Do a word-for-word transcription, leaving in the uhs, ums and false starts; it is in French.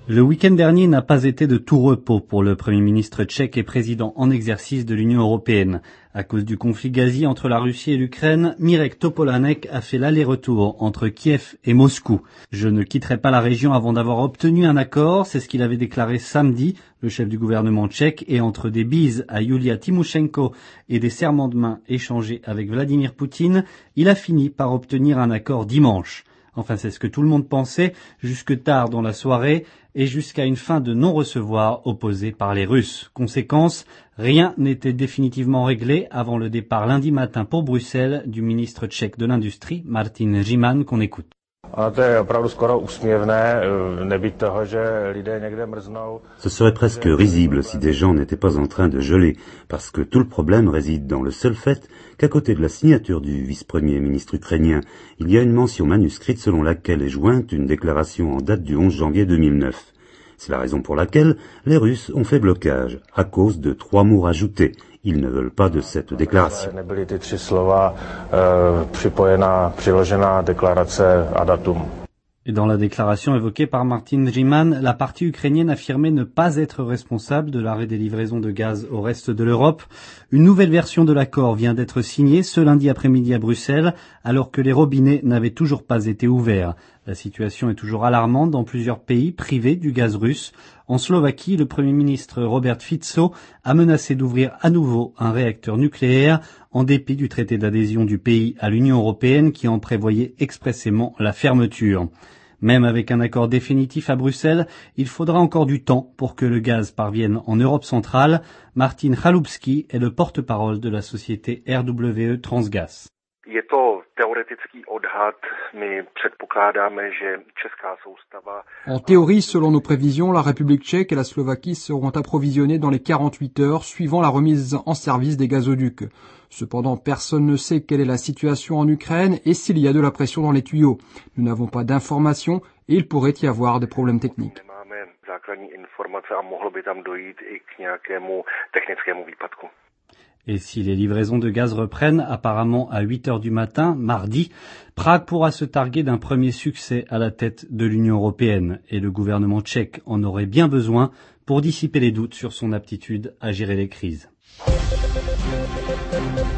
Le week-end dernier n'a pas été de tout repos pour le Premier ministre tchèque et président en exercice de l'Union européenne. À cause du conflit gazier entre la Russie et l'Ukraine, Mirek Topolánek a fait l'aller-retour entre Kiev et Moscou. Je ne quitterai pas la région avant d'avoir obtenu un accord, c'est ce qu'il avait déclaré samedi, le chef du gouvernement tchèque, et entre des bises à Yulia Tymoshenko et des serments de main échangés avec Vladimir Poutine, il a fini par obtenir un accord dimanche. Enfin, c'est ce que tout le monde pensait, jusque tard dans la soirée, et jusqu'à une fin de non-recevoir opposée par les Russes. Conséquence, rien n'était définitivement réglé avant le départ lundi matin pour Bruxelles du ministre tchèque de l'Industrie, Martin Říman, qu'on écoute. Ce serait presque risible si des gens n'étaient pas en train de geler, parce que tout le problème réside dans le seul fait qu'à côté de la signature du vice-premier ministre ukrainien, il y a une mention manuscrite selon laquelle est jointe une déclaration en date du onze janvier deux mille neuf. C'est la raison pour laquelle les Russes ont fait blocage, à cause de trois mots rajoutés. Ils ne veulent pas de cette déclaration. Et dans la déclaration évoquée par Martin Říman, la partie ukrainienne affirmait ne pas être responsable de l'arrêt des livraisons de gaz au reste de l'Europe. Une nouvelle version de l'accord vient d'être signée ce lundi après-midi à Bruxelles, alors que les robinets n'avaient toujours pas été ouverts. La situation est toujours alarmante dans plusieurs pays privés du gaz russe. En Slovaquie, le Premier ministre Robert Fico a menacé d'ouvrir à nouveau un réacteur nucléaire, en dépit du traité d'adhésion du pays à l'Union européenne qui en prévoyait expressément la fermeture. Même avec un accord définitif à Bruxelles, il faudra encore du temps pour que le gaz parvienne en Europe centrale. Martin Chalupsky est le porte-parole de la société R W E Transgas. En théorie, selon nos prévisions, la République tchèque et la Slovaquie seront approvisionnées dans les quarante-huit heures suivant la remise en service des gazoducs. Cependant, personne ne sait quelle est la situation en Ukraine et s'il y a de la pression dans les tuyaux. Nous n'avons pas d'informations et il pourrait y avoir des problèmes techniques. Et si les livraisons de gaz reprennent apparemment à huit heures du matin, mardi, Prague pourra se targuer d'un premier succès à la tête de l'Union européenne. Et le gouvernement tchèque en aurait bien besoin pour dissiper les doutes sur son aptitude à gérer les crises.